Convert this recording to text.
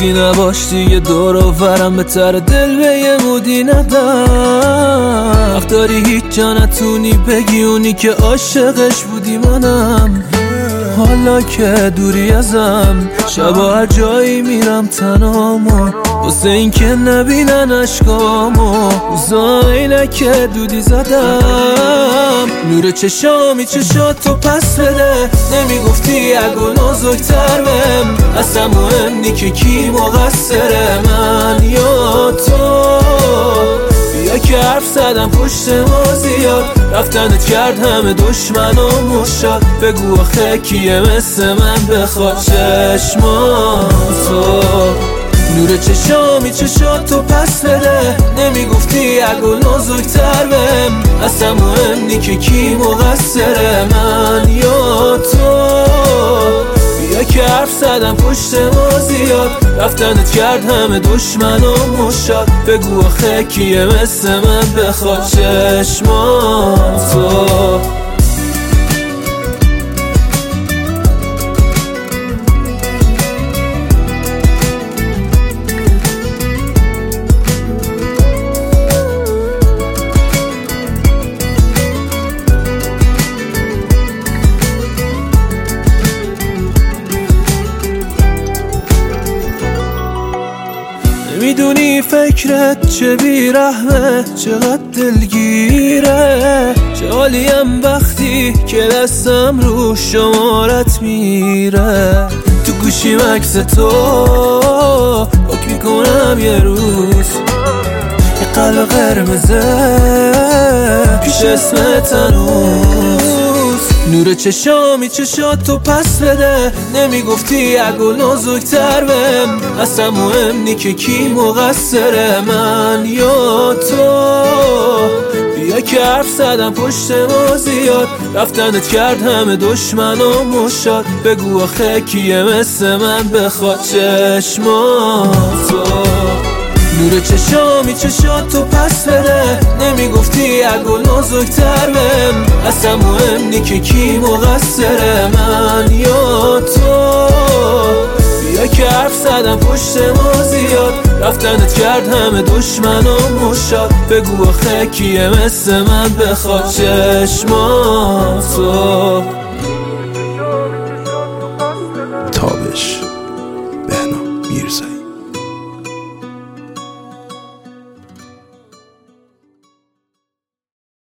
گفتی نباش دیگه دور و برم، بهتر دل به یه مودی ندم. وقت داری هیچ جا نتونی بگی اونی که عاشقش بودی منم. حالا که دوری ازم شبا هر جایی میرم تنهامو، واسه این که نبینن عشقامو. روزا عینک دودی زدم، نور چشامی چشاتو پس بده. نمیگفتی اگه نازکتر بهم، اصلا مهم نی که کی مقصره، من یا تو. بیا که حرف زدم پشت ما زیاد، رفتنت کرد همه دشمنامو شاد. بگو آخه کیه مثل من بخواد چشماتو. نور چشامی چشاتو پس بده. نمیگفتی اگه نازکتر بهم، اصلا مهم نی که کی مقصره، من یا تو. بیا که حرف زدم پشت ما زیاد، رفتنت کرد همه دشمنامو شاد. بگو آخه کیه مثل من بخواد چشماتو. میدونی فکرت چه بیرحمه، چقدر دلگیره. چه حالیم وقتی که دستم رو شمارت میره. تو گوشیم عکس تو پاک میکنم یه روز، یه قلب قرمزه پیش اسمت هنوز. نور چشامی چشاتو پس بده. نمیگفتی اگه نازکتر بهم، اصلا مهم نی که کی مقصره، من یا تو. بیا که حرف زدم پشت ما زیاد، رفتنت کرد همه دشمنامو شاد. بگو آخه کیه مثل من بخواد چشماتو. نور چشامی چشاتو پس بده. نمیگفتی اگه نازکتر بهم، اصلا مهم نی که کی مقصره، من یا تو. بیا که حرف زدم پشت ما زیاد، رفتنت کرد همه دشمنامو شاد. بگو آخه کیه مثل من بخواد چشماتو.